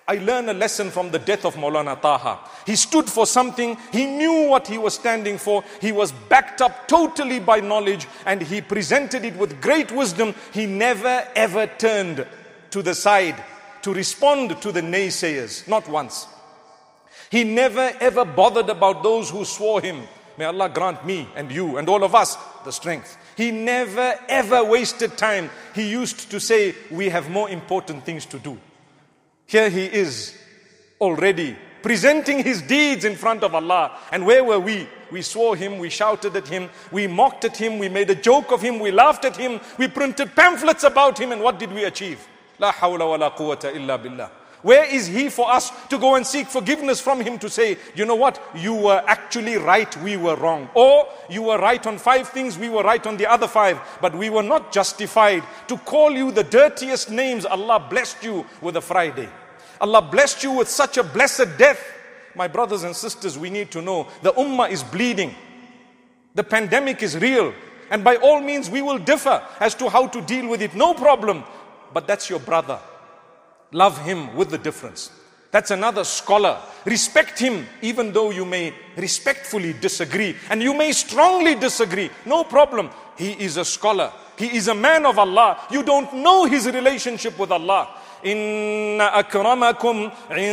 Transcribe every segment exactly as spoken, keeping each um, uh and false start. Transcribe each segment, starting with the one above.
I learned a lesson from the death of Maulana Taha. He stood for something. He knew what he was standing for. He was backed up totally by knowledge, and he presented it with great wisdom. He never ever turned to the side to respond to the naysayers, not once. He never ever bothered about those who swore him. May Allah grant me and you and all of us the strength. He never ever wasted time. He used to say, we have more important things to do. Here he is already presenting his deeds in front of Allah. And where were we? We swore him, we shouted at him, we mocked at him, we made a joke of him, we laughed at him, we printed pamphlets about him, and what did we achieve? La hawla wa la quwwata illa billah. Where is he for us to go and seek forgiveness from him to say, you know what, you were actually right, we were wrong. Or you were right on five things, we were right on the other five. But we were not justified to call you the dirtiest names. Allah blessed you with a Friday. Allah blessed you with such a blessed death. My brothers and sisters, we need to know the ummah is bleeding. The pandemic is real. And by all means, we will differ as to how to deal with it. No problem. But that's your brother. Love him with the difference. That's another scholar. Respect him, even though you may respectfully disagree. And you may strongly disagree. No problem. He is a scholar. He is a man of Allah. You don't know his relationship with Allah. Inna akramakum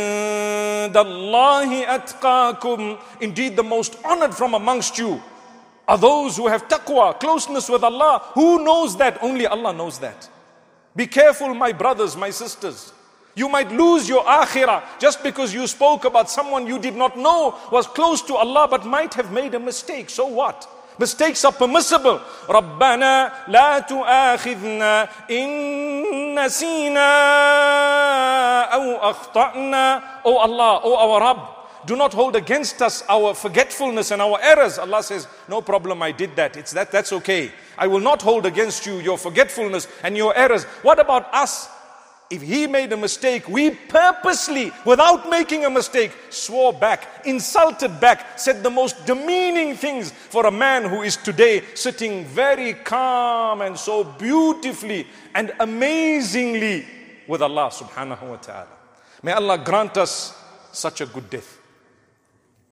indallahi atqakum. Indeed, the most honored from amongst you are those who have taqwa, closeness with Allah. Who knows that? Only Allah knows that. Be careful, my brothers, my sisters. You might lose your akhirah just because you spoke about someone you did not know was close to Allah but might have made a mistake. So what? Mistakes are permissible. رَبَّنَا لَا تُؤَاخِذْنَا إِن نَسِينَا أَوْ أَخْطَأْنَا. Oh Allah, oh our Rabb, do not hold against us our forgetfulness and our errors. Allah says, no problem, I did that. It's that, that's okay. I will not hold against you your forgetfulness and your errors. What about us? If he made a mistake, we purposely, without making a mistake, swore back, insulted back, said the most demeaning things for a man who is today sitting very calm and so beautifully and amazingly with Allah subhanahu wa ta'ala. May Allah grant us such a good death.